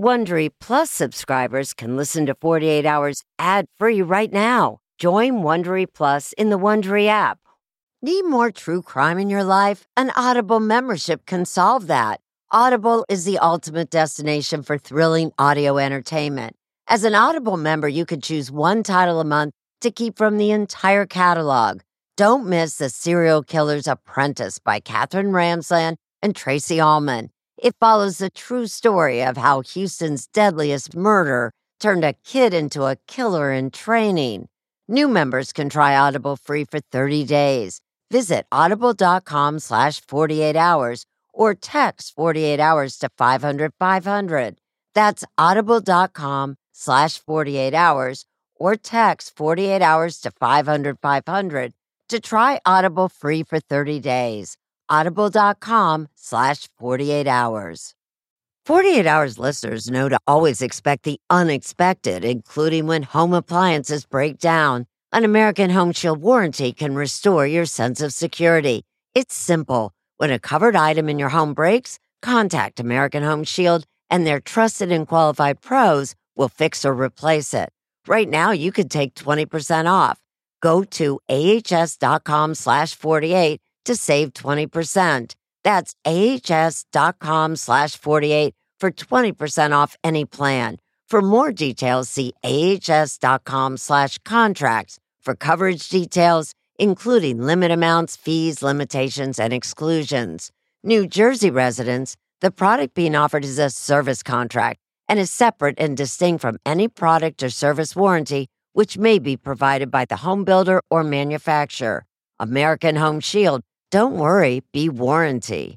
Wondery Plus subscribers can listen to 48 Hours ad-free right now. Join Wondery Plus in the Wondery app. Need more true crime in your life? An Audible membership can solve that. Audible is the ultimate destination for thrilling audio entertainment. As an Audible member, you can choose one title a month to keep from the entire catalog. Don't miss The Serial Killer's Apprentice by Katherine Ramsland and Tracy Ullman. It follows the true story of how Houston's deadliest murder turned a kid into a killer in training. New members can try Audible free for 30 days. Visit audible.com/48 hours or text 48 hours to 500-500. That's audible.com/48 hours or text 48 hours to 500-500 to try Audible free for 30 days. Audible.com/48 hours. 48 Hours listeners know to always expect the unexpected, including when home appliances break down. An American Home Shield warranty can restore your sense of security. It's simple. When a covered item in your home breaks, contact American Home Shield, and their trusted and qualified pros will fix or replace it. Right now, you could take 20% off. Go to ahs.com/48 to save 20%. That's ahs.com/48 for 20% off any plan. For more details, see ahs.com/contracts for coverage details, including limit amounts, fees, limitations, and exclusions. New Jersey residents, the product being offered is a service contract and is separate and distinct from any product or service warranty which may be provided by the home builder or manufacturer. American Home Shield. Don't worry, be warranty.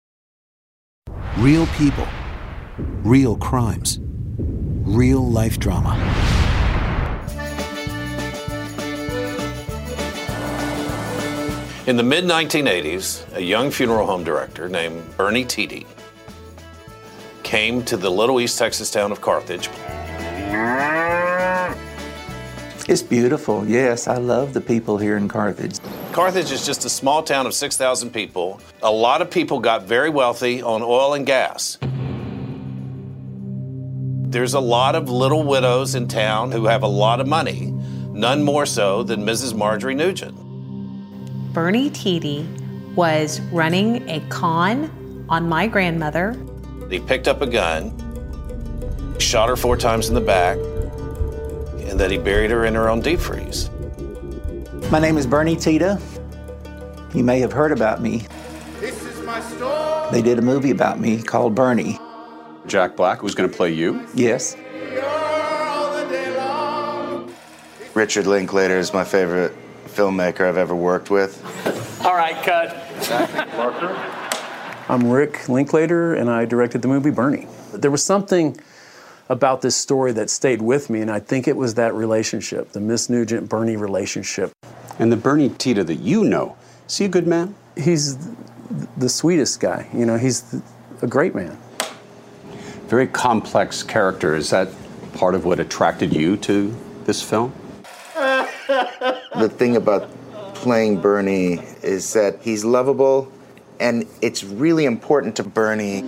Real people, real crimes, real life drama. In the mid-1980s, a young funeral home director named Bernie Tiede came to the little East Texas town of Carthage. It's beautiful, yes. I love the people here in Carthage. Carthage is just a small town of 6,000 people. A lot of people got very wealthy on oil and gas. There's a lot of little widows in town who have a lot of money, none more so than Mrs. Marjorie Nugent. Bernie Tiede was running a con on my grandmother. He picked up a gun, shot her 4 times in the back, and then he buried her in her own deep freeze. My name is Bernie Tiede. You may have heard about me. This is my story. They did a movie about me called Bernie. Jack Black was going to play you? Yes. Richard Linklater is my favorite filmmaker I've ever worked with. All right, cut. I'm Rick Linklater, and I directed the movie Bernie. There was something about this story that stayed with me, and I think it was that relationship, the Miss Nugent-Bernie relationship. And the Bernie Tiede that you know, is he a good man? He's the sweetest guy. You know, he's a great man. Very complex character. Is that part of what attracted you to this film? The thing about playing Bernie is that he's lovable, and it's really important to Bernie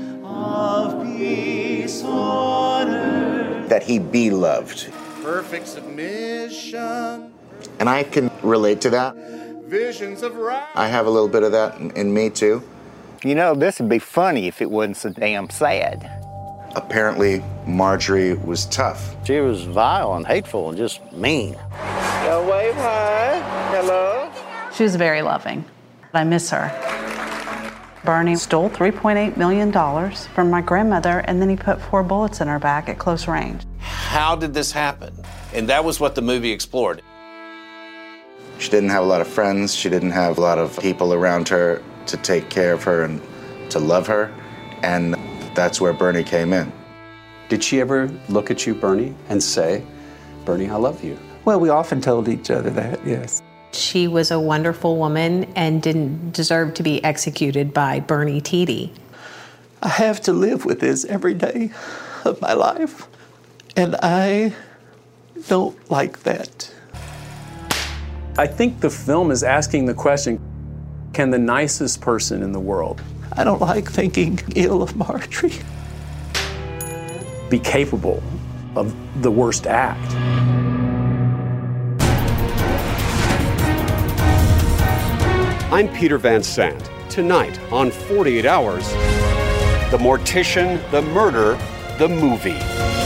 that he be loved. Perfect submission. And I can relate to that. Visions of right. I have a little bit of that in me, too. You know, this would be funny if it wasn't so damn sad. Apparently, Marjorie was tough. She was vile and hateful and just mean. Yo, wave hi. Hello. She was very loving. I miss her. Bernie stole $3.8 million from my grandmother, and then he put 4 bullets in her back at close range. How did this happen? And that was what the movie explored. She didn't have a lot of friends. She didn't have a lot of people around her to take care of her and to love her. And that's where Bernie came in. Did she ever look at you, Bernie, and say, Bernie, I love you? Well, we often told each other that, yes. She was a wonderful woman and didn't deserve to be executed by Bernie Tiede. I have to live with this every day of my life, and I don't like that. I think the film is asking the question, can the nicest person in the world I don't like thinking ill of Marjorie. be capable of the worst act. I'm Peter Van Sant. Tonight on 48 Hours, The Mortician, The Murder, The Movie.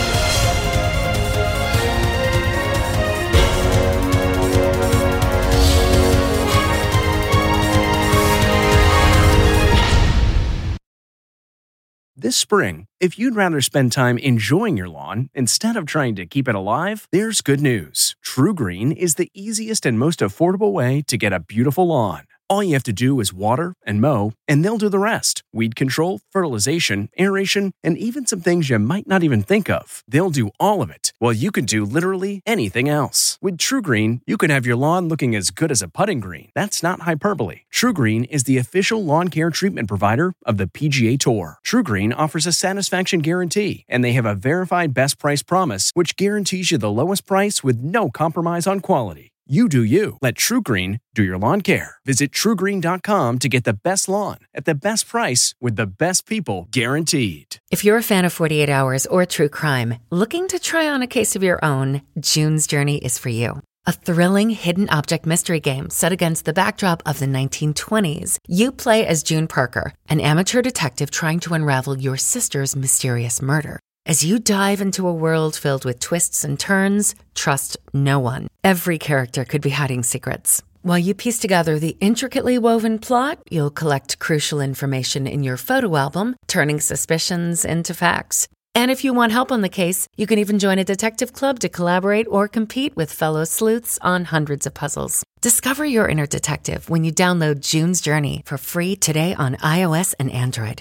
This spring, if you'd rather spend time enjoying your lawn instead of trying to keep it alive, there's good news. TruGreen is the easiest and most affordable way to get a beautiful lawn. All you have to do is water and mow, and they'll do the rest. Weed control, fertilization, aeration, and even some things you might not even think of. They'll do all of it, while you can do literally anything else. With TruGreen, you can have your lawn looking as good as a putting green. That's not hyperbole. TruGreen is the official lawn care treatment provider of the PGA Tour. TruGreen offers a satisfaction guarantee, and they have a verified best price promise, which guarantees you the lowest price with no compromise on quality. You do you. Let TruGreen do your lawn care. Visit TruGreen.com to get the best lawn at the best price with the best people guaranteed. If you're a fan of 48 Hours or true crime, looking to try on a case of your own, June's Journey is for you. A thrilling hidden object mystery game set against the backdrop of the 1920s. You play as June Parker, an amateur detective trying to unravel your sister's mysterious murder. As you dive into a world filled with twists and turns, trust no one. Every character could be hiding secrets. While you piece together the intricately woven plot, you'll collect crucial information in your photo album, turning suspicions into facts. And if you want help on the case, you can even join a detective club to collaborate or compete with fellow sleuths on hundreds of puzzles. Discover your inner detective when you download June's Journey for free today on iOS and Android.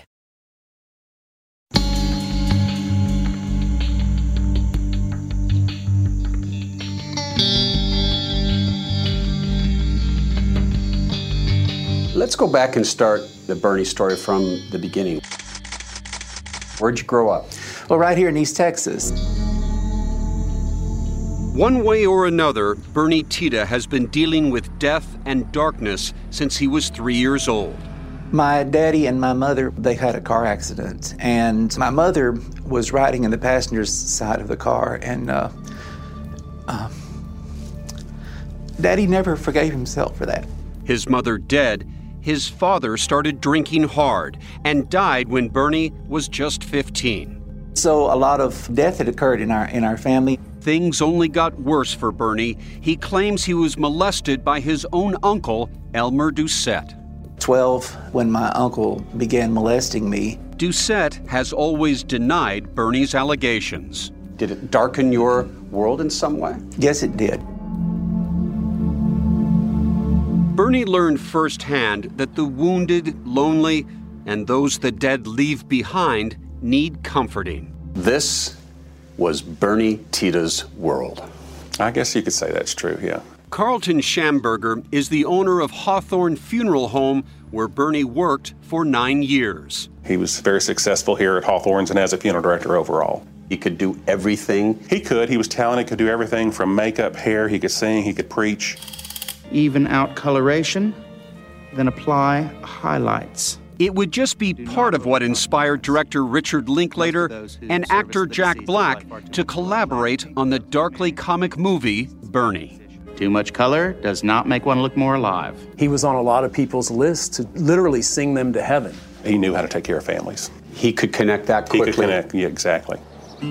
Let's go back and start the Bernie story from the beginning. Where'd you grow up? Well, right here in East Texas. One way or another, Bernie Tiede has been dealing with death and darkness since he was 3 years old. My daddy and my mother, they had a car accident, and my mother was riding in the passenger's side of the car, and Daddy never forgave himself for that. His mother dead, his father started drinking hard and died when Bernie was just 15. So a lot of death had occurred in our family. Things only got worse for Bernie. He claims he was molested by his own uncle, Elmer Doucette. 12, when my uncle began molesting me. Doucette has always denied Bernie's allegations. Did it darken your world in some way? Yes, it did. Bernie learned firsthand that the wounded, lonely, and those the dead leave behind need comforting. This was Bernie Tiede's world. I guess you could say that's true, yeah. Carlton Schamberger is the owner of Hawthorne Funeral Home, where Bernie worked for 9 years. He was very successful here at Hawthorne's and as a funeral director overall. He could do everything? He could. He was talented, could do everything from makeup, hair, he could sing, he could preach. Even out coloration, then apply highlights. It would just be part of what inspired director Richard Linklater and actor Jack Black to collaborate on the darkly comic movie Bernie. Too much color does not make one look more alive. He was on a lot of people's lists to literally sing them to heaven. He knew how to take care of families. He could connect that quickly. He could connect, yeah, exactly.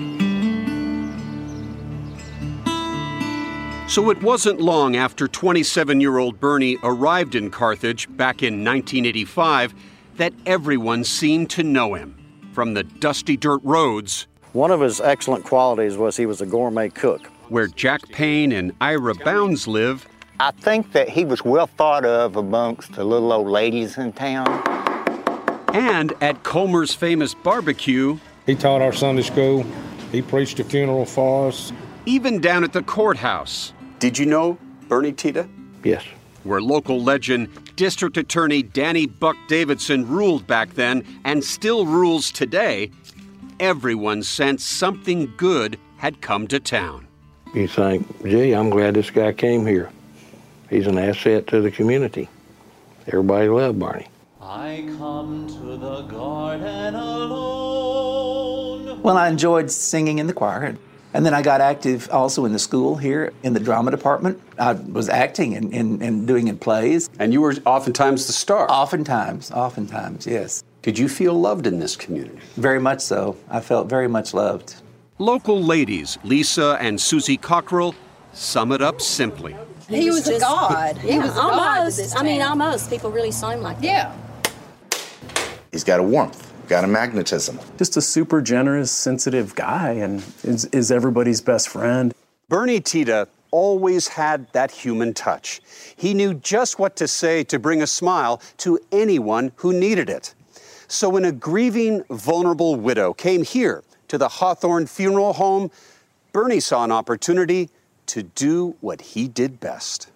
So it wasn't long after 27-year-old Bernie arrived in Carthage back in 1985 that everyone seemed to know him. From the dusty dirt roads. One of his excellent qualities was he was a gourmet cook. Where Jack Payne and Ira Bounds live. I think that he was well thought of amongst the little old ladies in town. And at Comer's famous barbecue. He taught our Sunday school. He preached a funeral for us. Even down at the courthouse. Did you know Bernie Tiede? Yes. Where local legend, District Attorney Danny Buck Davidson ruled back then and still rules today, everyone sensed something good had come to town. You think, gee, I'm glad this guy came here. He's an asset to the community. Everybody loved Bernie. I come to the garden alone. Well, I enjoyed singing in the choir. And then I got active also in the school here in the drama department. I was acting and doing in plays. And you were oftentimes the star? Oftentimes, yes. Did you feel loved in this community? Very much so. I felt very much loved. Local ladies, Lisa and Susie Cockrell, sum it up simply. He was a god. Yeah, was almost. Almost. People really seem like that. Yeah. He's got a warmth, got a magnetism. Just a super generous, sensitive guy, and is everybody's best friend. Bernie Tiede always had that human touch. He knew just what to say to bring a smile to anyone who needed it. So when a grieving, vulnerable widow came here to the Hawthorne Funeral Home, Bernie saw an opportunity to do what he did best.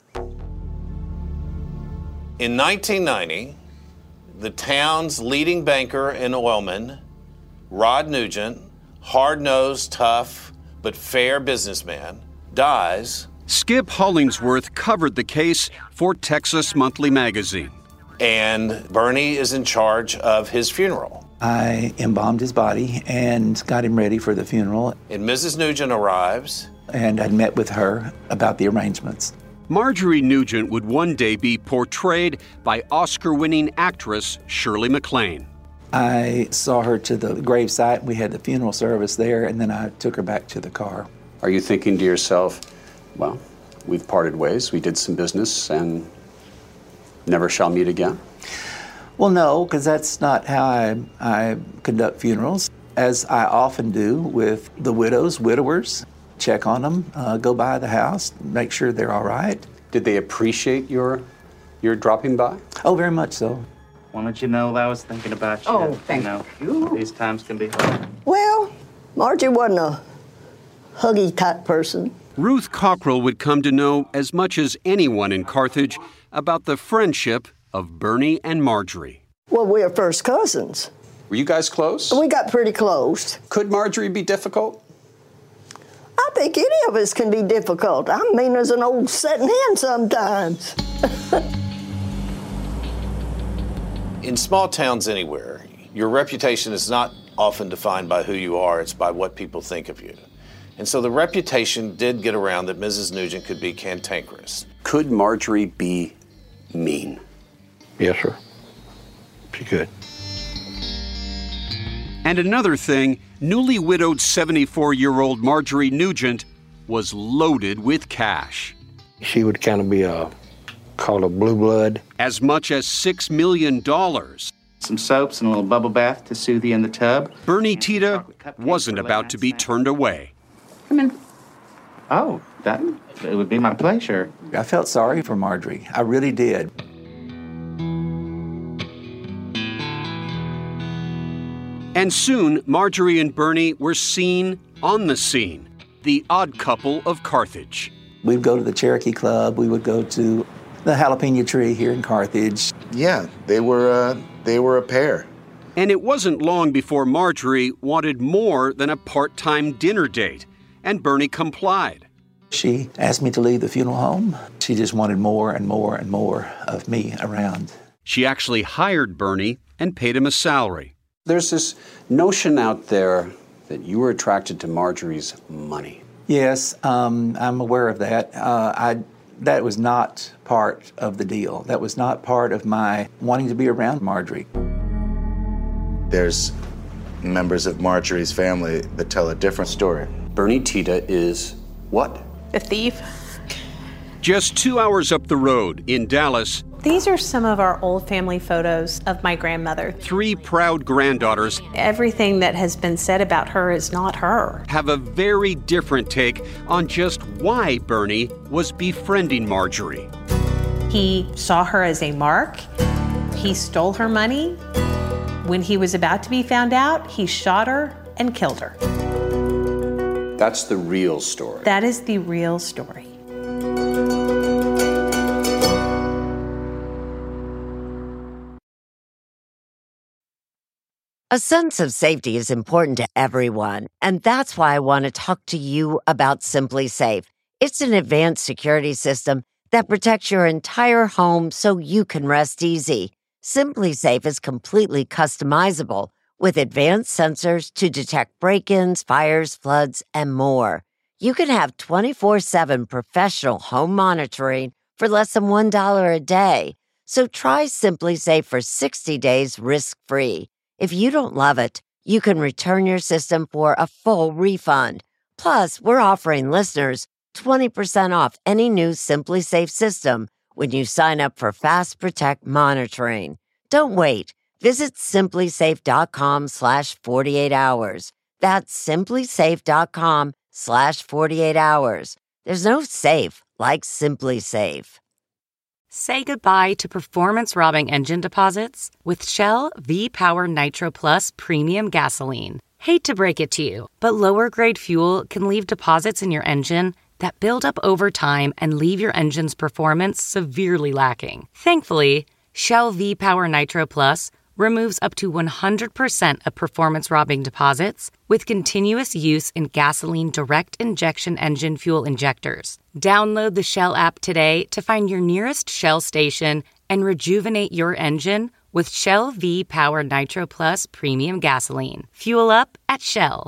In 1990, the town's leading banker and oilman, Rod Nugent, hard-nosed, tough, but fair businessman, dies. Skip Hollingsworth covered the case for Texas Monthly Magazine. And Bernie is in charge of his funeral. I embalmed his body and got him ready for the funeral. And Mrs. Nugent arrives. And I'd met with her about the arrangements. Marjorie Nugent would one day be portrayed by Oscar-winning actress Shirley MacLaine. I saw her to the gravesite. We had the funeral service there, and then I took her back to the car. Are you thinking to yourself, well, we've parted ways, we did some business, and never shall meet again? Well, no, because that's not how I conduct funerals, as I often do with the widowers. Check on them, go by the house, make sure they're all right. Did they appreciate your dropping by? Oh, very much so. Wanted you to know that I was thinking about you. Oh, thank you. These times can be hard. Well, Margie wasn't a huggy type person. Ruth Cockrell would come to know as much as anyone in Carthage about the friendship of Bernie and Marjorie. Well, we are first cousins. Were you guys close? We got pretty close. Could Marjorie be difficult? I think any of us can be difficult. I'm mean as an old setting hen sometimes. In small towns anywhere, your reputation is not often defined by who you are, it's by what people think of you. And so the reputation did get around that Mrs. Nugent could be cantankerous. Could Marjorie be mean? Yes, sir. She could. And another thing, newly widowed 74-year-old Marjorie Nugent was loaded with cash. She would kind of be called a blue blood. As much as $6 million. Some soaps and a little bubble bath to soothe you in the tub. Bernie Tiede wasn't about to be turned away. Come in. Oh, it would be my pleasure. I felt sorry for Marjorie. I really did. And soon, Marjorie and Bernie were seen on the scene, the odd couple of Carthage. We'd go to the Cherokee Club. We would go to the Jalapeno Tree here in Carthage. Yeah, they were a pair. And it wasn't long before Marjorie wanted more than a part-time dinner date, and Bernie complied. She asked me to leave the funeral home. She just wanted more and more and more of me around. She actually hired Bernie and paid him a salary. There's this notion out there that you were attracted to Marjorie's money. Yes, I'm aware of that. That was not part of the deal. That was not part of my wanting to be around Marjorie. There's members of Marjorie's family that tell a different story. Bernie Tiede is what? A thief. Just 2 hours up the road in Dallas. These are some of our old family photos of my grandmother. 3 proud granddaughters. Everything that has been said about her is not her. Have a very different take on just why Bernie was befriending Marjorie. He saw her as a mark. He stole her money. When he was about to be found out, he shot her and killed her. That's the real story. That is the real story. A sense of safety is important to everyone, and that's why I want to talk to you about Simply Safe. It's an advanced security system that protects your entire home so you can rest easy. Simply Safe is completely customizable With advanced sensors to detect break-ins, fires, floods, and more, you can have 24/7 professional home monitoring for less than $1 a day. So try Simply Safe for 60 days risk-free. If you don't love it, you can return your system for a full refund. Plus, we're offering listeners 20% off any new Simply Safe system when you sign up for Fast Protect monitoring. Don't wait. Visit simplysafe.com/48 hours. That's simplysafe.com/48 hours. There's no safe like Simply Safe. Say goodbye to performance-robbing engine deposits with Shell V-Power Nitro Plus Premium Gasoline. Hate to break it to you, but lower-grade fuel can leave deposits in your engine that build up over time and leave your engine's performance severely lacking. Thankfully, Shell V-Power Nitro Plus removes up to 100% of performance-robbing deposits with continuous use in gasoline direct injection engine fuel injectors. Download the Shell app today to find your nearest Shell station and rejuvenate your engine with Shell V-Power Nitro Plus Premium Gasoline. Fuel up at Shell.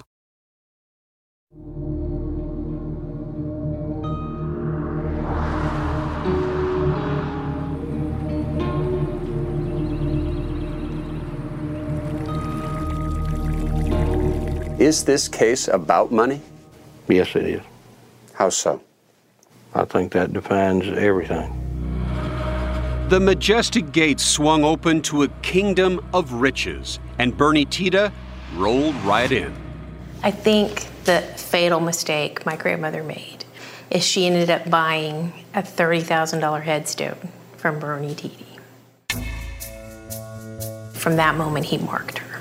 Is this case about money? Yes, it is. How so? I think that defines everything. The majestic gates swung open to a kingdom of riches, and Bernie Tiede rolled right in. I think the fatal mistake my grandmother made is she ended up buying a $30,000 headstone from Bernie Tiede. From that moment, he marked her.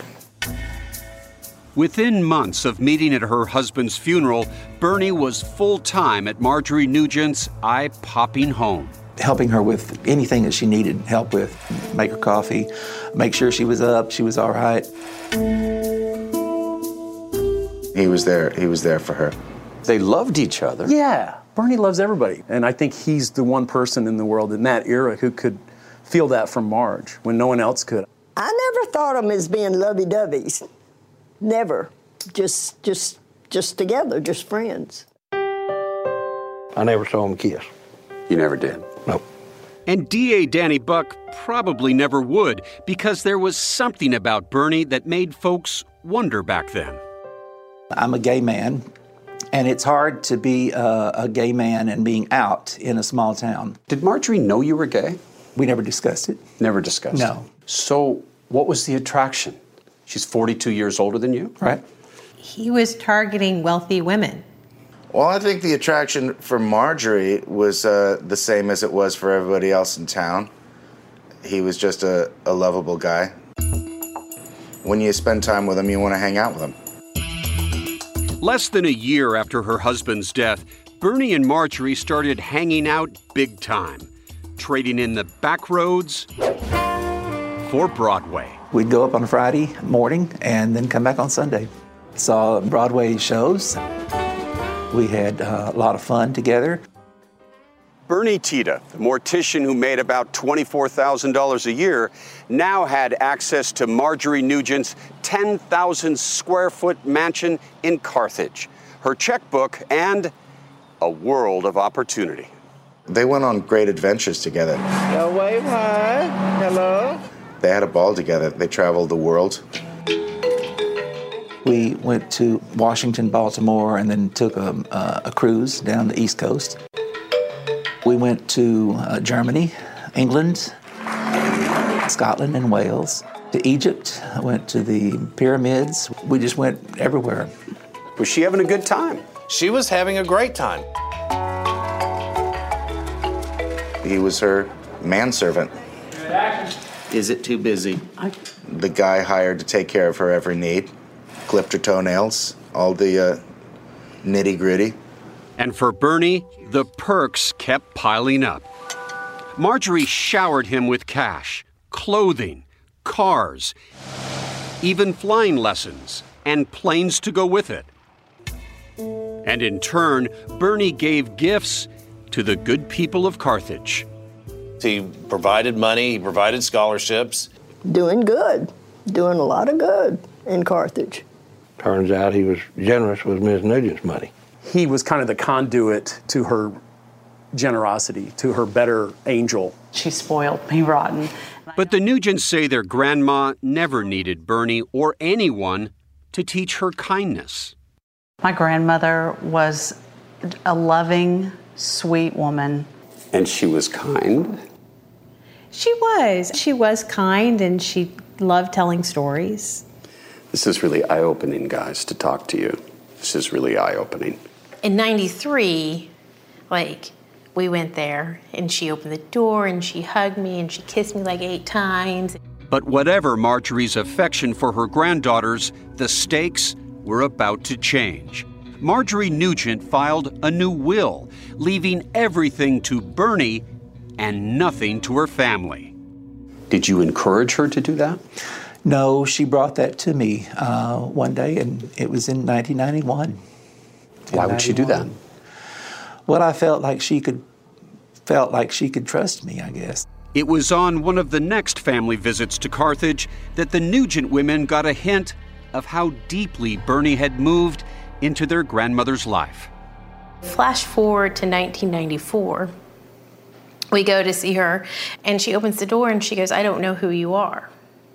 Within months of meeting at her husband's funeral, Bernie was full-time at Marjorie Nugent's eye-popping home. Helping her with anything that she needed help with. Make her coffee, make sure she was up, she was all right. He was there for her. They loved each other. Yeah, Bernie loves everybody. And I think he's the one person in the world in that era who could feel that from Marge when no one else could. I never thought of them as being lovey-doveys. Never. Just together, just friends. I never saw them kiss. You never did? Nope. And D.A. Danny Buck probably never would, because there was something about Bernie that made folks wonder back then. I'm a gay man, and it's hard to be a gay man and being out in a small town. Did Marjorie know you were gay? We never discussed it. Never discussed it? No. So what was the attraction? She's 42 years older than you? Right. He was targeting wealthy women. Well, I think the attraction for Marjorie was the same as it was for everybody else in town. He was just a lovable guy. When you spend time with him, you want to hang out with him. Less than a year after her husband's death, Bernie and Marjorie started hanging out big time, trading in the back roads for Broadway. We'd go up on a Friday morning and then come back on Sunday. Saw Broadway shows. We had a lot of fun together. Bernie Tiede, the mortician who made about $24,000 a year, now had access to Marjorie Nugent's 10,000 square foot mansion in Carthage, her checkbook, and a world of opportunity. They went on great adventures together. Wave hi. Hello. They had a ball together. They traveled the world. We went to Washington, Baltimore, and then took a cruise down the East Coast. We went to Germany, England, Scotland, and Wales. To Egypt, I went to the pyramids. We just went everywhere. Was she having a good time? She was having a great time. He was her manservant. Is it too busy? The guy hired to take care of her every need. Clipped her toenails, all the nitty-gritty. And for Bernie, the perks kept piling up. Marjorie showered him with cash, clothing, cars, even flying lessons, and planes to go with it. And in turn, Bernie gave gifts to the good people of Carthage. He provided money, he provided scholarships. Doing good, doing a lot of good. in Carthage. Turns out he was generous with Ms. Nugent's money. He was kind of the conduit to her generosity, to her better angel. She spoiled me rotten. But the Nugents say their grandma never needed Bernie or anyone to teach her kindness. My grandmother was a loving, sweet woman. And she was kind? She was. She was kind, and she loved telling stories. This is really eye-opening, guys, to talk to you. This is really eye-opening. In 93, we went there, and she opened the door, and she hugged me, and she kissed me 8 times. But whatever Marjorie's affection for her granddaughters, the stakes were about to change. Marjorie Nugent filed a new will, leaving everything to Bernie and nothing to her family. Did you encourage her to do that? No, she brought that to me one day, and it was in 1991. Why would she do that? Well, I felt like she could trust me, I guess. It was on one of the next family visits to Carthage that the Nugent women got a hint of how deeply Bernie had moved into their grandmother's life. Flash forward to 1994. We go to see her, and she opens the door, and she goes, "I don't know who you are."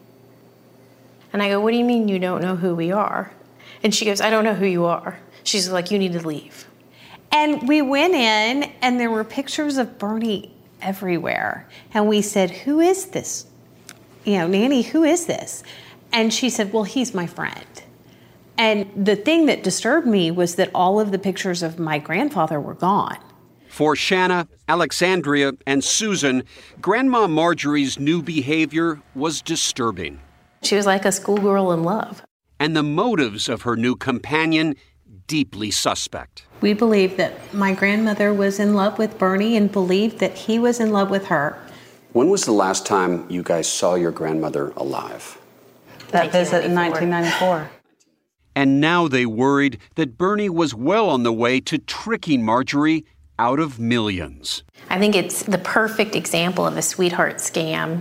And I go, "What do you mean you don't know who we are?" And she goes, "I don't know who you are." She's like, "You need to leave." And we went in, and there were pictures of Bernie everywhere. And we said, "Who is this? Nanny, who is this?" And she said, "Well, he's my friend." And the thing that disturbed me was that all of the pictures of my grandfather were gone. For Shanna, Alexandria, and Susan, Grandma Marjorie's new behavior was disturbing. She was like a schoolgirl in love. And the motives of her new companion, deeply suspect. We believe that my grandmother was in love with Bernie and believed that he was in love with her. When was the last time you guys saw your grandmother alive? That visit in 1994. And now they worried that Bernie was well on the way to tricking Marjorie out of millions. I think it's the perfect example of a sweetheart scam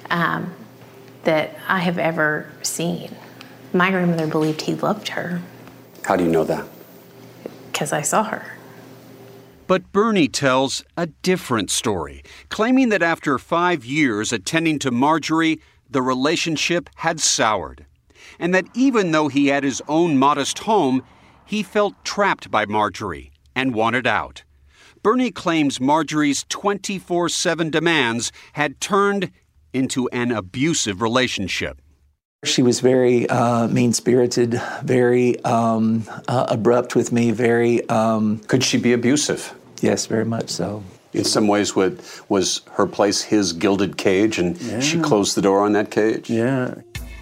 that I have ever seen. My grandmother believed he loved her. How do you know that? Because I saw her. But Bernie tells a different story, claiming that after 5 years attending to Marjorie, the relationship had soured. And that even though he had his own modest home, he felt trapped by Marjorie and wanted out. Bernie claims Marjorie's 24/7 demands had turned into an abusive relationship. She was very mean-spirited, very abrupt with me, very... Could she be abusive? Yes, very much so. In some ways, was her place his gilded cage, and she closed the door on that cage? Yeah.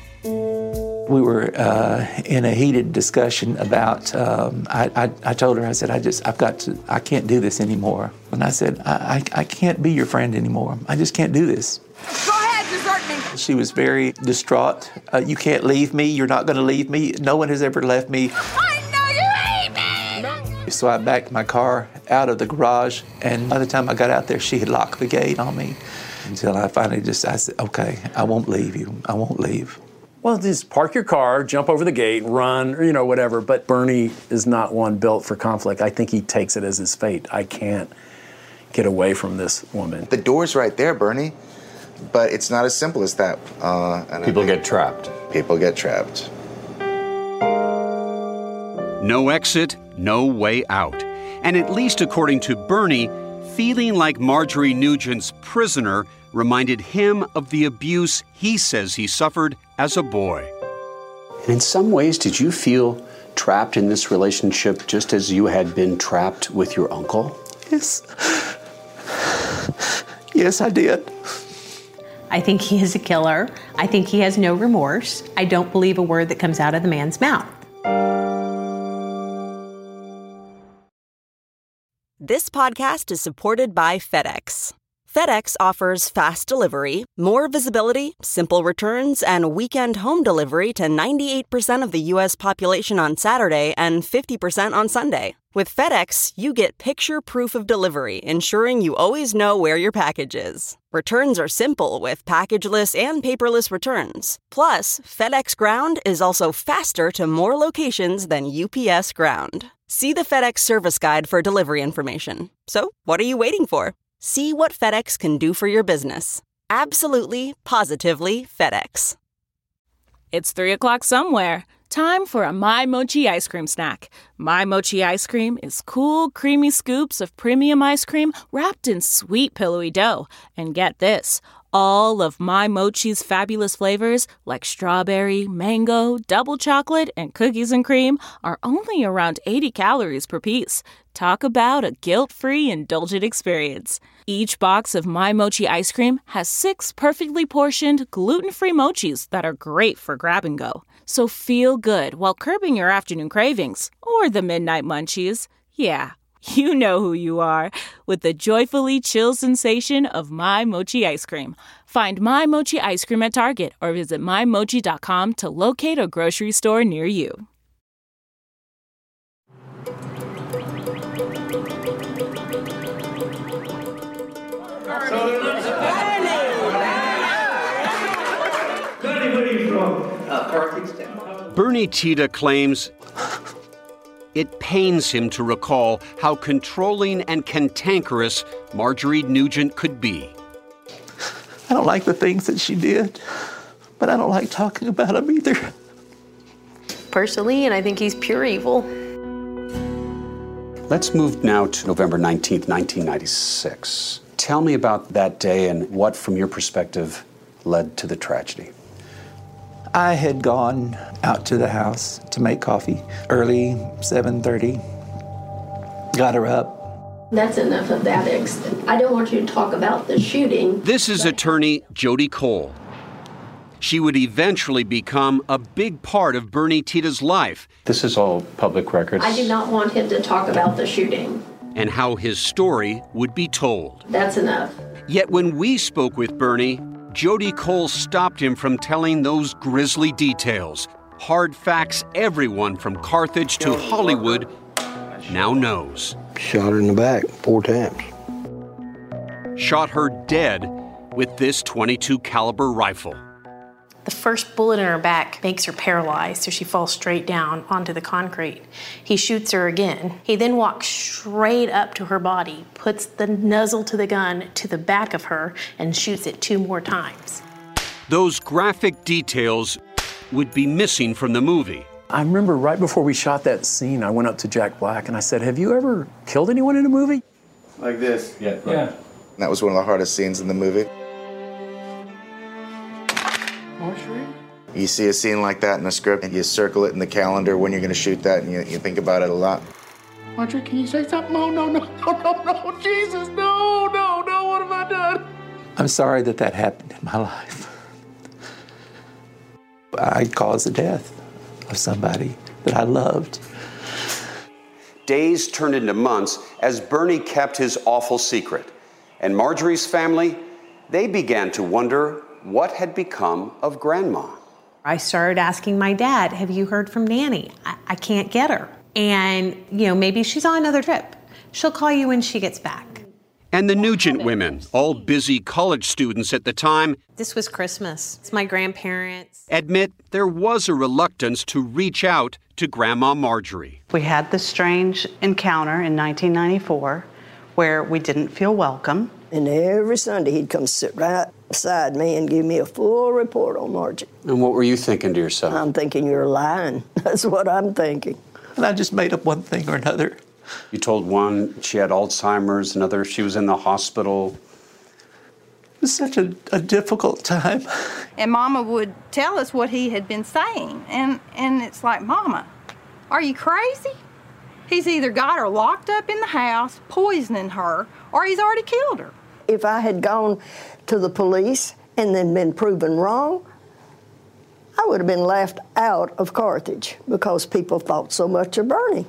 We were in a heated discussion about, I told her, I said, I can't do this anymore. And I said, I can't be your friend anymore. I just can't do this. Go ahead, desert me. She was very distraught. You can't leave me. You're not going to leave me. No one has ever left me. I know you hate me. So I backed my car out of the garage, and by the time I got out there, she had locked the gate on me. Until I finally I said, okay, I won't leave you. I won't leave. Well, just park your car, jump over the gate, run, or whatever. But Bernie is not one built for conflict. I think he takes it as his fate. I can't get away from this woman. The door's right there, Bernie. But it's not as simple as that. People get trapped. People get trapped. No exit, no way out. And at least according to Bernie, feeling like Marjorie Nugent's prisoner reminded him of the abuse he says he suffered as a boy. And in some ways, did you feel trapped in this relationship just as you had been trapped with your uncle? Yes. Yes, I did. I think he is a killer. I think he has no remorse. I don't believe a word that comes out of the man's mouth. This podcast is supported by FedEx. FedEx offers fast delivery, more visibility, simple returns, and weekend home delivery to 98% of the U.S. population on Saturday and 50% on Sunday. With FedEx, you get picture proof of delivery, ensuring you always know where your package is. Returns are simple with packageless and paperless returns. Plus, FedEx Ground is also faster to more locations than UPS Ground. See the FedEx service guide for delivery information. So, what are you waiting for? See what FedEx can do for your business. Absolutely, positively FedEx. It's 3 o'clock somewhere. Time for a My Mochi ice cream snack. My Mochi ice cream is cool, creamy scoops of premium ice cream wrapped in sweet, pillowy dough. And get this, all of My Mochi's fabulous flavors, like strawberry, mango, double chocolate, and cookies and cream, are only around 80 calories per piece. Talk about a guilt-free, indulgent experience. Each box of My Mochi ice cream has 6 perfectly portioned, gluten-free mochis that are great for grab and go. So feel good while curbing your afternoon cravings, or the midnight munchies. Yeah, you know who you are, with the joyfully chill sensation of My Mochi ice cream. Find My Mochi ice cream at Target or visit MyMochi.com to locate a grocery store near you. Bernie Tiede claims it pains him to recall how controlling and cantankerous Marjorie Nugent could be. I don't like the things that she did, but I don't like talking about them either. Personally, and I think he's pure evil. Let's move now to November 19th, 1996. Tell me about that day and what, from your perspective, led to the tragedy. I had gone out to the house to make coffee early, 7:30. Got her up. That's enough of that. I don't want you to talk about the shooting. This is attorney Jody Cole. She would eventually become a big part of Bernie Tiede's life. This is all public records. I do not want him to talk about the shooting. And how his story would be told. That's enough. Yet when we spoke with Bernie, Jody Cole stopped him from telling those grisly details. Hard facts everyone from Carthage to Hollywood now knows. Shot her in the back 4 times. Shot her dead with this .22 caliber rifle. The first bullet in her back makes her paralyzed, so she falls straight down onto the concrete. He shoots her again. He then walks straight up to her body, puts the muzzle to the gun to the back of her, and shoots it 2 more times. Those graphic details would be missing from the movie. I remember right before we shot that scene, I went up to Jack Black and I said, "Have you ever killed anyone in a movie?" Like this? Yeah. Yeah. That was one of the hardest scenes in the movie. You see a scene like that in a script, and you circle it in the calendar when you're going to shoot that, and you think about it a lot. Marjorie, can you say something? Oh, no, Jesus, no, what have I done? I'm sorry that happened in my life. I caused the death of somebody that I loved. Days turned into months as Bernie kept his awful secret. And Marjorie's family, they began to wonder what had become of Grandma. I started asking my dad, have you heard from Nanny? I can't get her. And, maybe she's on another trip. She'll call you when she gets back. And the Nugent women, all busy college students at the time, This was Christmas. It's my grandparents. admit there was a reluctance to reach out to Grandma Marjorie. We had this strange encounter in 1994 where we didn't feel welcome. And every Sunday he'd come sit right beside me and give me a full report on Margie. And what were you thinking to yourself? I'm thinking you're lying. That's what I'm thinking. And I just made up one thing or another. You told one she had Alzheimer's, another she was in the hospital. It was such a difficult time. And Mama would tell us what he had been saying. And it's like, Mama, are you crazy? He's either got her locked up in the house, poisoning her, or he's already killed her. If I had gone to the police and then been proven wrong, I would have been left out of Carthage because people thought so much of Bernie.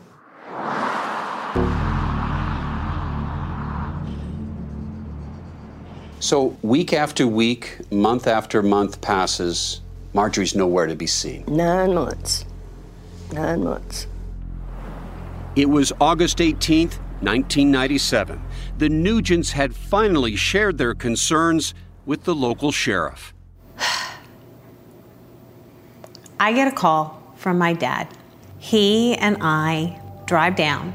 So week after week, month after month passes, Marjorie's nowhere to be seen. 9 months. 9 months. It was August 18th, 1997. The Nugents had finally shared their concerns with the local sheriff. I get a call from my dad. He and I drive down.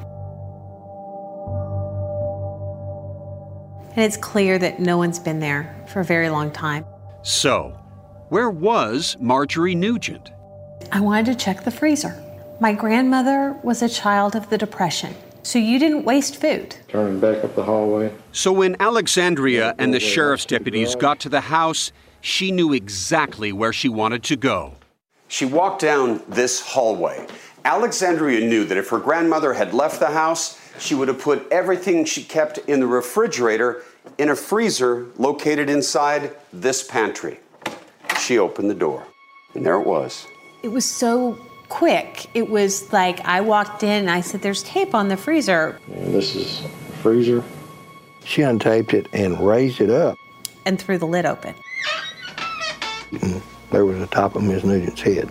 And it's clear that no one's been there for a very long time. So, where was Marjorie Nugent? I wanted to check the freezer. My grandmother was a child of the Depression, so you didn't waste food. Turning back up the hallway. So when Alexandria and the sheriff's deputies got to the house, she knew exactly where she wanted to go. She walked down this hallway. Alexandria knew that if her grandmother had left the house, she would have put everything she kept in the refrigerator in a freezer located inside this pantry. She opened the door, and there it was. It was so quick. It was like I walked in and I said, there's tape on the freezer. And this is the freezer. She untaped it and raised it up. And threw the lid open. And there was the top of Miss Nugent's head.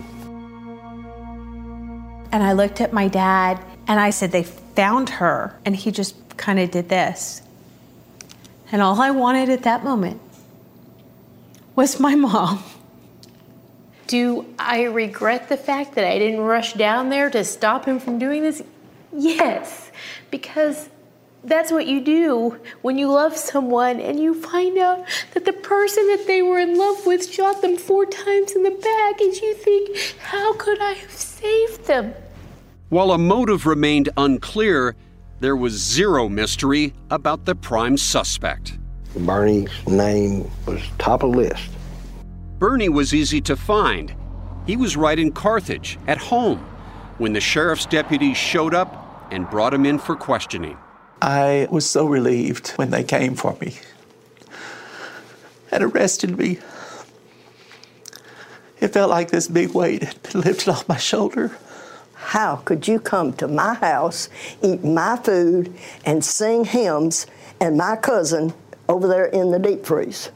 And I looked at my dad and I said, they found her. And he just kind of did this. And all I wanted at that moment was my mom. Do I regret the fact that I didn't rush down there to stop him from doing this? Yes, because that's what you do when you love someone and you find out that the person that they were in love with shot them 4 times in the back, and you think, how could I have saved them? While a motive remained unclear, there was zero mystery about the prime suspect. Bernie's name was top of the list. Bernie was easy to find. He was right in Carthage, at home, when the sheriff's deputies showed up and brought him in for questioning. I was so relieved when they came for me and arrested me. It felt like this big weight had been lifted off my shoulder. How could you come to my house, eat my food, and sing hymns, and my cousin over there in the deep freeze?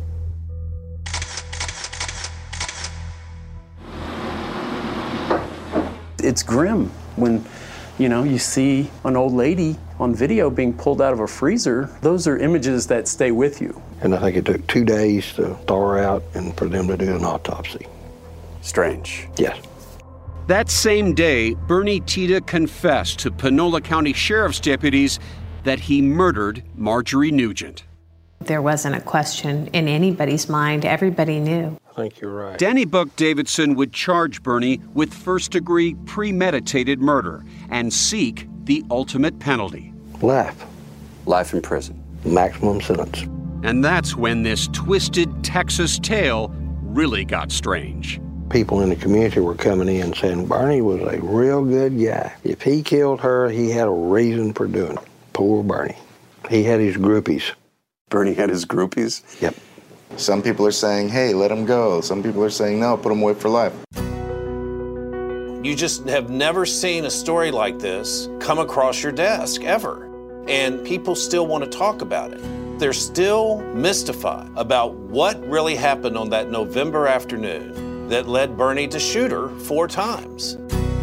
It's grim when, you see an old lady on video being pulled out of a freezer. Those are images that stay with you. And I think it took 2 days to thaw her out and for them to do an autopsy. Strange. Yes. That same day, Bernie Tita confessed to Panola County Sheriff's deputies that he murdered Marjorie Nugent. There wasn't a question in anybody's mind. Everybody knew. I think you're right. Danny Buck Davidson would charge Bernie with first-degree premeditated murder and seek the ultimate penalty. Life. Life in prison. Maximum sentence. And that's when this twisted Texas tale really got strange. People in the community were coming in saying Bernie was a real good guy. If he killed her, he had a reason for doing it. Poor Bernie. He had his groupies. Bernie had his groupies? Yep. Some people are saying, hey, let him go. Some people are saying, no, put him away for life. You just have never seen a story like this come across your desk, ever. And people still want to talk about it. They're still mystified about what really happened on that November afternoon that led Bernie to shoot her 4 times.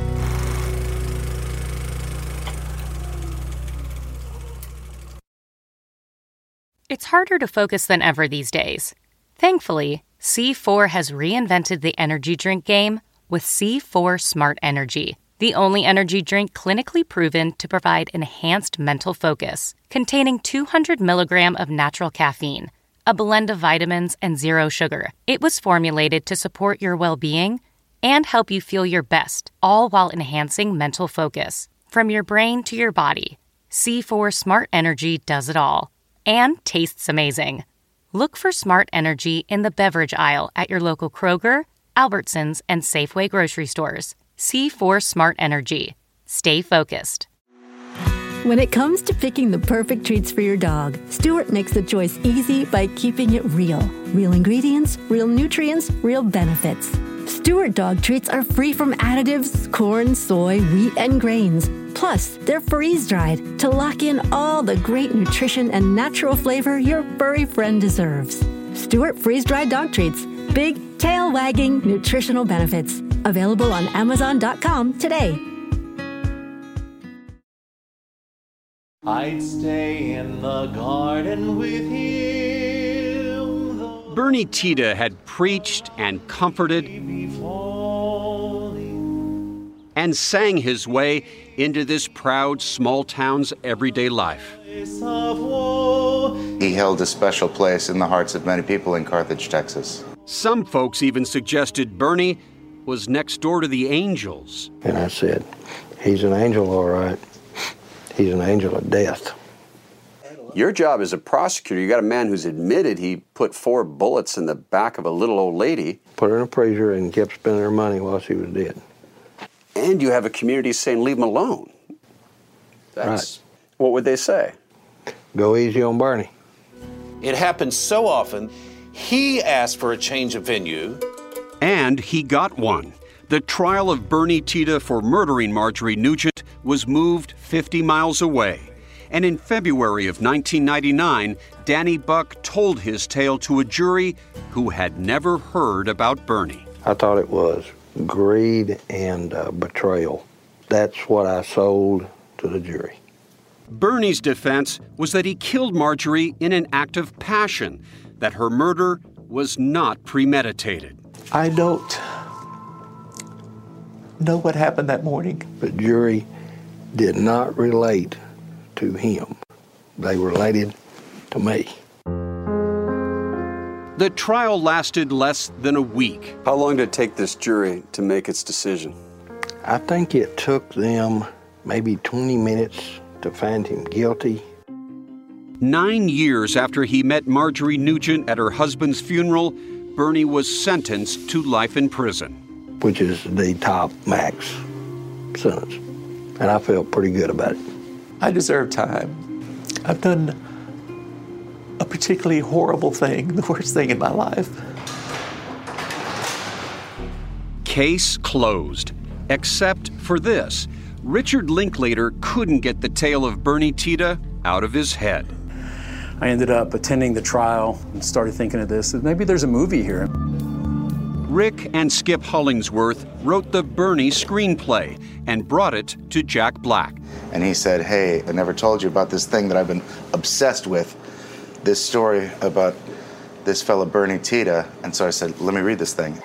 It's harder to focus than ever these days. Thankfully, C4 has reinvented the energy drink game with C4 Smart Energy, the only energy drink clinically proven to provide enhanced mental focus, containing 200 milligrams of natural caffeine, a blend of vitamins, and 0 sugar. It was formulated to support your well-being and help you feel your best, all while enhancing mental focus. From your brain to your body, C4 Smart Energy does it all. And tastes amazing. Look for Smart Energy in the beverage aisle at your local Kroger, Albertsons, and Safeway grocery stores. C4 Smart Energy. Stay focused. When it comes to picking the perfect treats for your dog, Stewart makes the choice easy by keeping it real. Real ingredients, real nutrients, real benefits. Stewart dog treats are free from additives, corn, soy, wheat, and grains. Plus, they're freeze-dried to lock in all the great nutrition and natural flavor your furry friend deserves. Stuart freeze-dried dog treats. Big, tail-wagging nutritional benefits. Available on Amazon.com today. I'd stay in the garden with him. Bernie Tiede had preached and comforted and sang his way into this proud small town's everyday life. He held a special place in the hearts of many people in Carthage, Texas. Some folks even suggested Bernie was next door to the angels. And I said, he's an angel, all right. He's an angel of death. Your job as a prosecutor, you got a man who's admitted he put 4 bullets in the back of a little old lady. Put her in a freezer and kept spending her money while she was dead. And you have a community saying, leave him alone. That's, right. What would they say? Go easy on Bernie. It happens so often, he asked for a change of venue. And he got one. The trial of Bernie Tiede for murdering Marjorie Nugent was moved 50 miles away. And in February of 1999, Danny Buck told his tale to a jury who had never heard about Bernie. I thought it was greed and betrayal. That's what I sold to the jury. Bernie's defense was that he killed Marjorie in an act of passion, that her murder was not premeditated. I don't know what happened that morning. The jury did not relate to him. They related to me. The trial lasted less than a week. How long did it take this jury to make its decision? I think it took them maybe 20 minutes to find him guilty. 9 years after he met Marjorie Nugent at her husband's funeral, Bernie was sentenced to life in prison. Which is the top max sentence. And I felt pretty good about it. I deserve time. I've done a particularly horrible thing, the worst thing in my life. Case closed, except for this. Richard Linklater couldn't get the tale of Bernie Tiede out of his head. I ended up attending the trial and started thinking of this. Maybe there's a movie here. Rick and Skip Hollingsworth wrote the Bernie screenplay and brought it to Jack Black. And he said, hey, I never told you about this thing that I've been obsessed with, this story about this fella Bernie Tiede. And so I said, let me read this thing.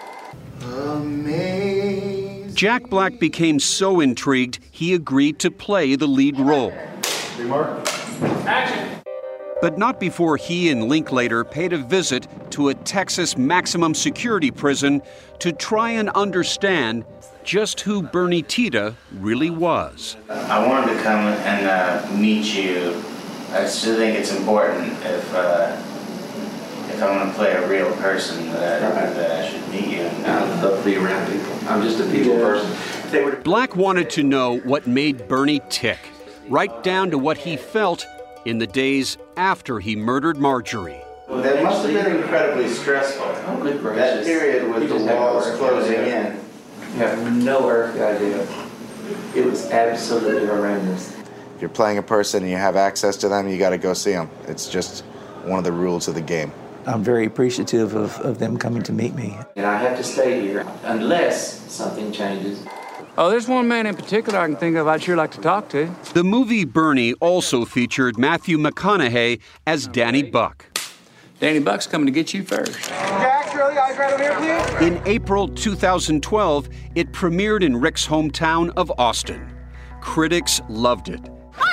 Amazing. Jack Black became so intrigued, he agreed to play the lead role. Action! But not before he and Linklater paid a visit to a Texas maximum security prison to try and understand just who Bernie Tiede really was. I wanted to come and meet you. I still think it's important if I want to play a real person that I should meet you. I'd love to be around people. I'm just a people person. Black wanted to know what made Bernie tick, right down to what he felt in the days after he murdered Marjorie. Well, that must have been incredibly stressful. Oh, good gracious. That period with the walls closing in. You have no earthly idea. It was absolutely horrendous. If you're playing a person and you have access to them, you got to go see them. It's just one of the rules of the game. I'm very appreciative of them coming to meet me. And I have to stay here unless something changes. Oh, there's one man in particular I can think of I'd sure like to talk to. The movie Bernie also featured Matthew McConaughey as Danny Buck. Danny Buck's coming to get you first. Jack, Shirley, eyes right over here, please. In April 2012, it premiered in Rick's hometown of Austin. Critics loved it.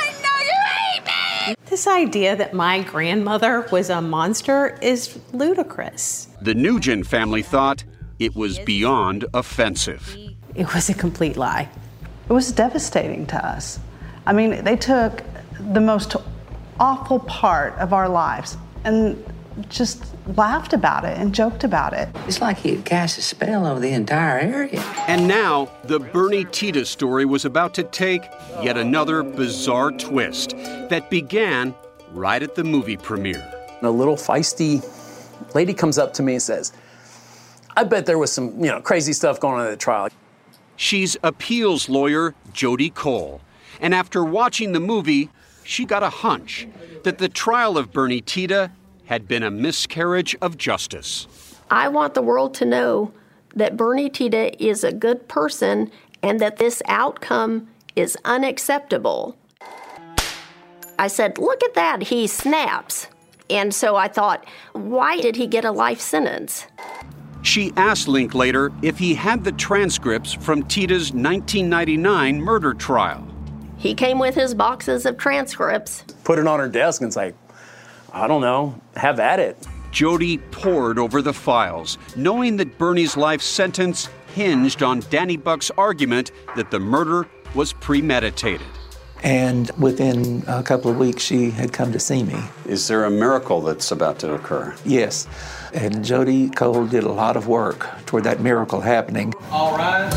This idea that my grandmother was a monster is ludicrous. The Nugent family thought it was beyond offensive. It was a complete lie. It was devastating to us. I mean, they took the most awful part of our lives and just laughed about it and joked about it. It's like he had cast a spell over the entire area. And now, the Bernie Tiede story was about to take yet another bizarre twist that began right at the movie premiere. A little feisty lady comes up to me and says, I bet there was some, crazy stuff going on at the trial. She's appeals lawyer Jody Cole. And after watching the movie, she got a hunch that the trial of Bernie Tiede had been a miscarriage of justice. I want the world to know that Bernie Tiede is a good person and that this outcome is unacceptable. I said, look at that, he snaps. And so I thought, why did he get a life sentence? She asked Linklater if he had the transcripts from Tiede's 1999 murder trial. He came with his boxes of transcripts. Put it on her desk and say, I don't know, have at it. Jody pored over the files, knowing that Bernie's life sentence hinged on Danny Buck's argument that the murder was premeditated. And within a couple of weeks, she had come to see me. Is there a miracle that's about to occur? Yes. And Jody Cole did a lot of work toward that miracle happening. All right.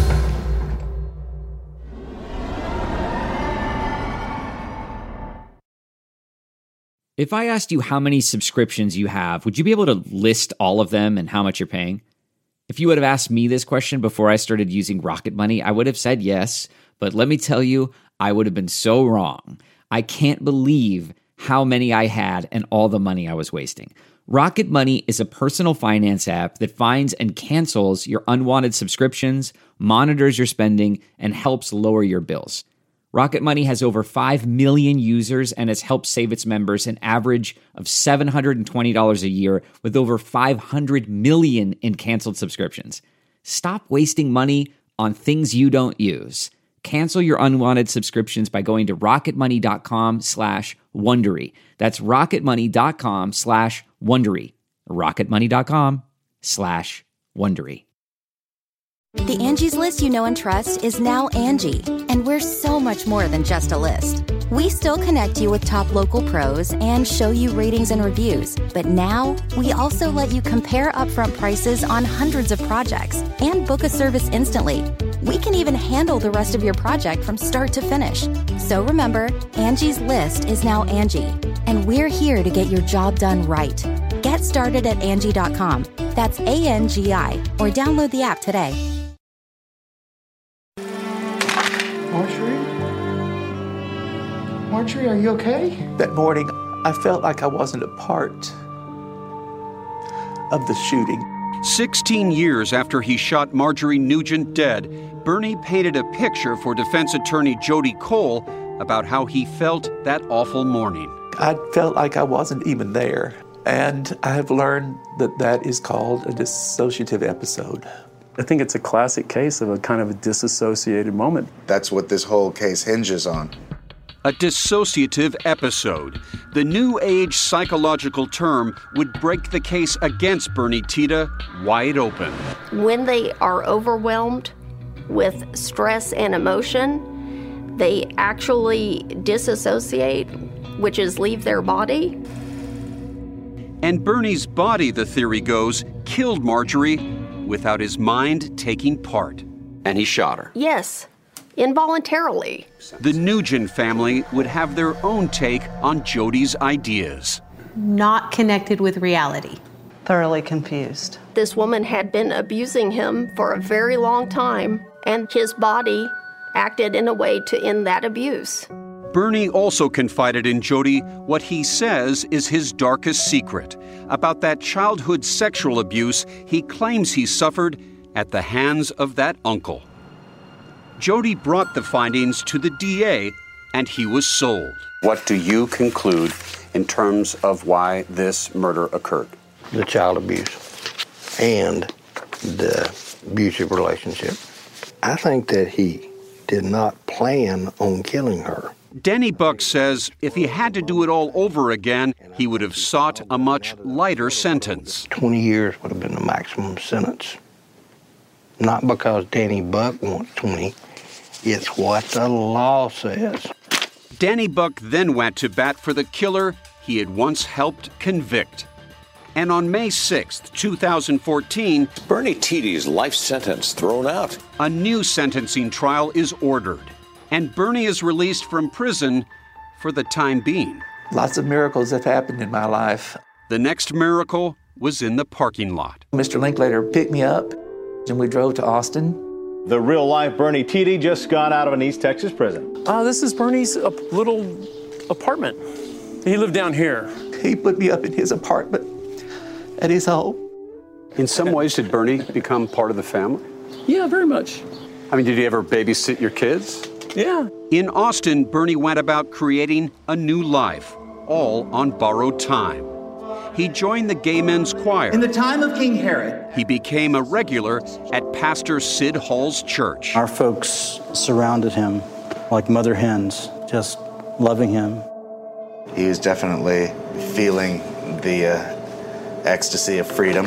If I asked you how many subscriptions you have, would you be able to list all of them and how much you're paying? If you would have asked me this question before I started using Rocket Money, I would have said yes. But let me tell you, I would have been so wrong. I can't believe how many I had and all the money I was wasting. Rocket Money is a personal finance app that finds and cancels your unwanted subscriptions, monitors your spending, and helps lower your bills. Rocket Money has over 5 million users and has helped save its members an average of $720 a year with over 500 million in canceled subscriptions. Stop wasting money on things you don't use. Cancel your unwanted subscriptions by going to rocketmoney.com/Wondery. That's rocketmoney.com/Wondery. rocketmoney.com/Wondery. The Angie's List you know and trust is now Angie, and we're so much more than just a list. We still connect you with top local pros and show you ratings and reviews, but now we also let you compare upfront prices on hundreds of projects and book a service instantly. We can even handle the rest of your project from start to finish. So remember, Angie's List is now Angie, and we're here to get your job done right. Get started at Angie.com. That's ANGI, or download the app today. Marjorie, are you okay? That morning, I felt like I wasn't a part of the shooting. 16 years after he shot Marjorie Nugent dead, Bernie painted a picture for defense attorney Jody Cole about how he felt that awful morning. I felt like I wasn't even there. And I have learned that that is called a dissociative episode. I think it's a classic case of a kind of a disassociated moment. That's what this whole case hinges on. A dissociative episode. The new age psychological term would break the case against Bernie Tiede wide open. When they are overwhelmed with stress and emotion, they actually disassociate, which is leave their body. And Bernie's body, the theory goes, killed Marjorie without his mind taking part. And he shot her. Yes, involuntarily. The Nugent family would have their own take on Jody's ideas. Not connected with reality. Thoroughly confused. This woman had been abusing him for a very long time, and his body acted in a way to end that abuse. Bernie also confided in Jody what he says is his darkest secret about that childhood sexual abuse he claims he suffered at the hands of that uncle. Jody brought the findings to the DA, and he was sold. What do you conclude in terms of why this murder occurred? The child abuse and the abusive relationship. I think that he did not plan on killing her. Danny Buck says if he had to do it all over again, he would have sought a much lighter sentence. 20 years would have been the maximum sentence. Not because Danny Buck wants 20, it's what the law says. Danny Buck then went to bat for the killer he had once helped convict. And on May 6th, 2014, Bernie Tiede's life sentence thrown out. A new sentencing trial is ordered, and Bernie is released from prison for the time being. Lots of miracles have happened in my life. The next miracle was in the parking lot. Mr. Linklater picked me up, and we drove to Austin. The real-life Bernie Tiede just got out of an East Texas prison. This is Bernie's little apartment. He lived down here. He put me up in his apartment at his home. In some ways, did Bernie become part of the family? Yeah, very much. I mean, did he ever babysit your kids? Yeah. In Austin, Bernie went about creating a new life, all on borrowed time. He joined the Gay Men's Choir. In the time of King Herod, He became a regular at Pastor Sid Hall's church. Our folks surrounded him like mother hens, just loving him. He was definitely feeling the ecstasy of freedom.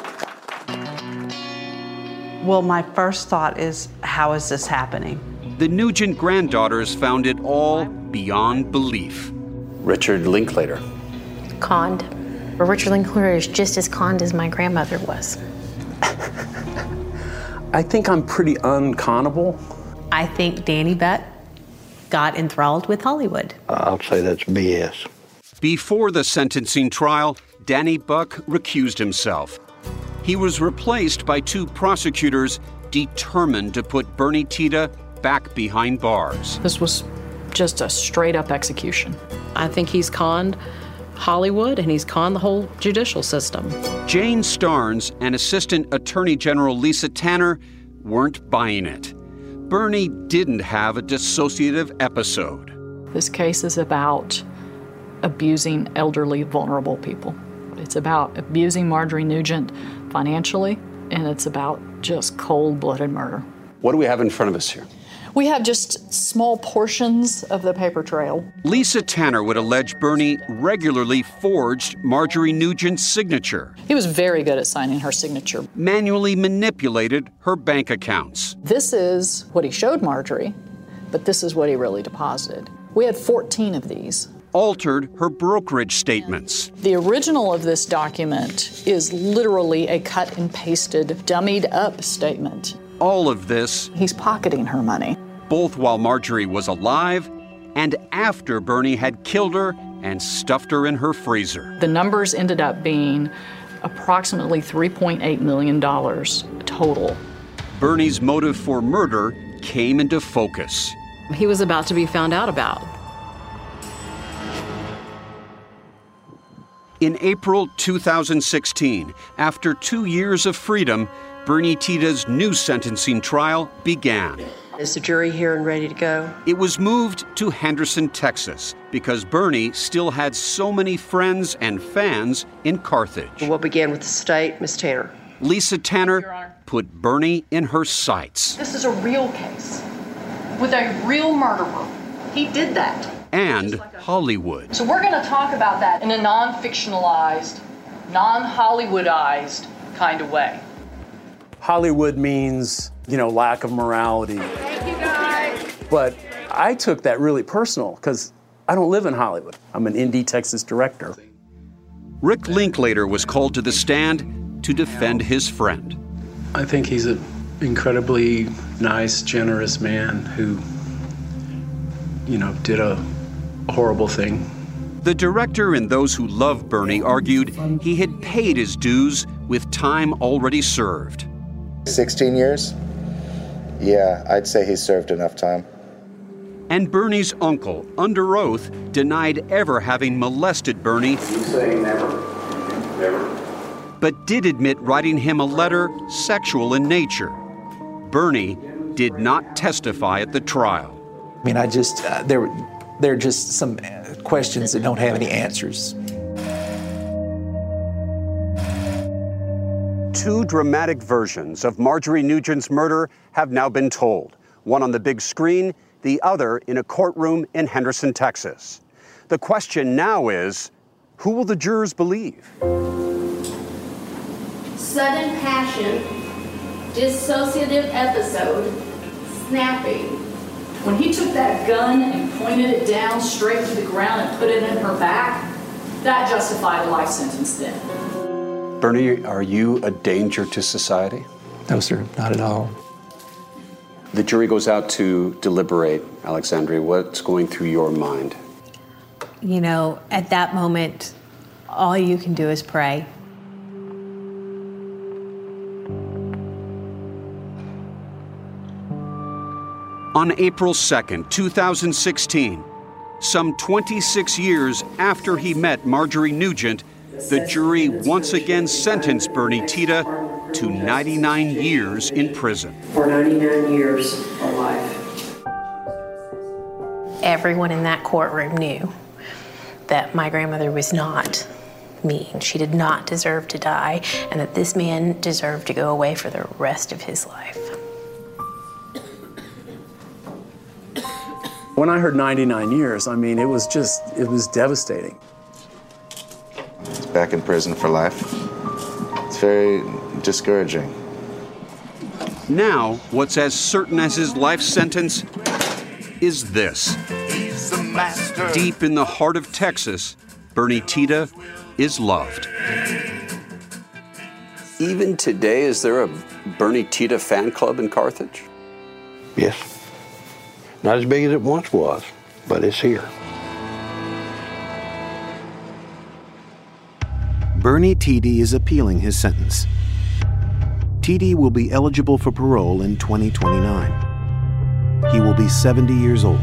Well, my first thought is, how is this happening? The Nugent granddaughters found it all beyond belief. Richard Linklater. Conned. But Richard Linklater is just as conned as my grandmother was. I think I'm pretty unconnable. I think Danny Buck got enthralled with Hollywood. I'll say that's BS. Before the sentencing trial, Danny Buck recused himself. He was replaced by two prosecutors determined to put Bernie Tiede back behind bars. This was just a straight-up execution. I think he's conned Hollywood and he's conned the whole judicial system. Jane Starnes and Assistant Attorney General Lisa Tanner weren't buying it. Bernie didn't have a dissociative episode. This case is about abusing elderly, vulnerable people. It's about abusing Marjorie Nugent financially, and it's about just cold-blooded murder. What do we have in front of us here? We have just small portions of the paper trail. Lisa Tanner would allege Bernie regularly forged Marjorie Nugent's signature. He was very good at signing her signature. Manually manipulated her bank accounts. This is what he showed Marjorie, but this is what he really deposited. We had 14 of these. Altered her brokerage statements. The original of this document is literally a cut and pasted, dummied up statement. All of this. He's pocketing her money. Both while Marjorie was alive and after Bernie had killed her and stuffed her in her freezer. The numbers ended up being approximately $3.8 million total. Bernie's motive for murder came into focus. He was about to be found out about. In April 2016, after 2 years of freedom, Bernie Tiede's new sentencing trial began. Is the jury here and ready to go? It was moved to Henderson, Texas, because Bernie still had so many friends and fans in Carthage. We'll begin with the state. Ms. Tanner. Lisa Tanner put Bernie in her sights. This is a real case with a real murderer. He did that. And Hollywood. So we're going to talk about that in a non-fictionalized, non-Hollywoodized kind of way. Hollywood means, lack of morality. Thank you, guys. But I took that really personal because I don't live in Hollywood. I'm an indie Texas director. Rick Linklater was called to the stand to defend his friend. I think he's an incredibly nice, generous man who, did a horrible thing. The director and those who love Bernie argued he had paid his dues with time already served. 16 years? Yeah, I'd say he served enough time. And Bernie's uncle, under oath, denied ever having molested Bernie. You say never. Never. But did admit writing him a letter sexual in nature. Bernie did not testify at the trial. I mean, there are just some questions that don't have any answers. Two dramatic versions of Marjorie Nugent's murder have now been told. One on the big screen, the other in a courtroom in Henderson, Texas. The question now is, who will the jurors believe? Sudden passion, dissociative episode, snapping. When he took that gun and pointed it down straight to the ground and put it in her back, that justified a life sentence then. Bernie, are you a danger to society? No, sir, not at all. The jury goes out to deliberate. Alexandria, what's going through your mind? At that moment, all you can do is pray. On April 2nd, 2016, some 26 years after he met Marjorie Nugent, the jury once again sentenced Bernie Tita to 99 years in prison. For 99 years of life. Everyone in that courtroom knew that my grandmother was not mean. She did not deserve to die, and that this man deserved to go away for the rest of his life. When I heard 99 years, I mean, it was devastating. He's back in prison for life. It's very discouraging. Now, what's as certain as his life sentence is this. He's the master. Deep in the heart of Texas, Bernie Tita is loved. Even today, is there a Bernie Tita fan club in Carthage? Yes. Not as big as it once was, but it's here. Bernie Tita is appealing his sentence. Tita will be eligible for parole in 2029. He will be 70 years old.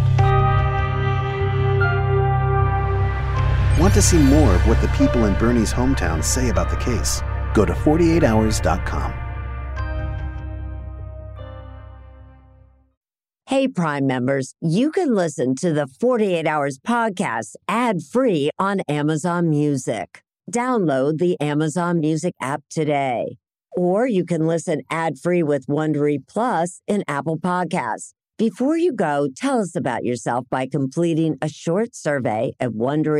Want to see more of what the people in Bernie's hometown say about the case? Go to 48hours.com. Hey, Prime members, you can listen to the 48 Hours podcast ad-free on Amazon Music. Download the Amazon Music app today. Or you can listen ad-free with Wondery Plus in Apple Podcasts. Before you go, tell us about yourself by completing a short survey at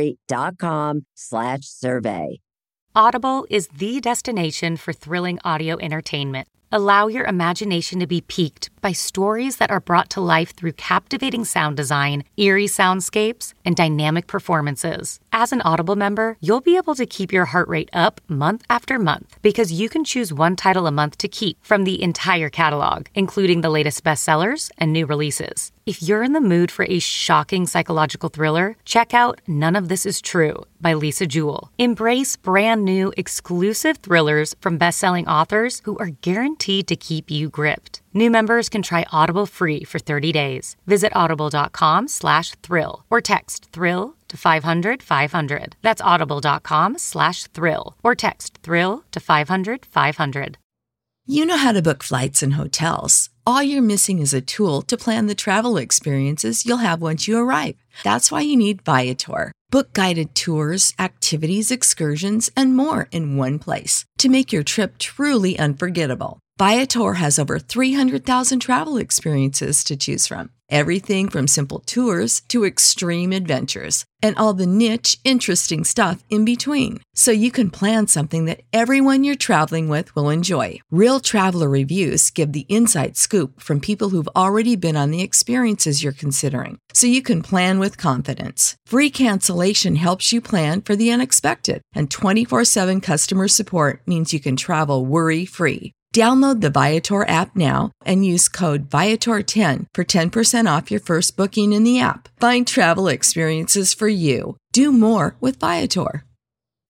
Wondery.com/survey. Audible is the destination for thrilling audio entertainment. Allow your imagination to be piqued by stories that are brought to life through captivating sound design, eerie soundscapes, and dynamic performances. As an Audible member, you'll be able to keep your heart rate up month after month because you can choose one title a month to keep from the entire catalog, including the latest bestsellers and new releases. If you're in the mood for a shocking psychological thriller, check out None of This Is True by Lisa Jewell. Embrace brand new exclusive thrillers from best-selling authors who are guaranteed to keep you gripped. New members can try Audible free for 30 days. Visit audible.com/thrill or text thrill to 500-500. That's audible.com/thrill or text thrill to 500-500. You know how to book flights and hotels. All you're missing is a tool to plan the travel experiences you'll have once you arrive. That's why you need Viator. Book guided tours, activities, excursions, and more in one place to make your trip truly unforgettable. Viator has over 300,000 travel experiences to choose from. Everything from simple tours to extreme adventures and all the niche, interesting stuff in between. So you can plan something that everyone you're traveling with will enjoy. Real traveler reviews give the inside scoop from people who've already been on the experiences you're considering. So you can plan with confidence. Free cancellation helps you plan for the unexpected. And 24/7 customer support means you can travel worry-free. Download the Viator app now and use code Viator10 for 10% off your first booking in the app. Find travel experiences for you. Do more with Viator.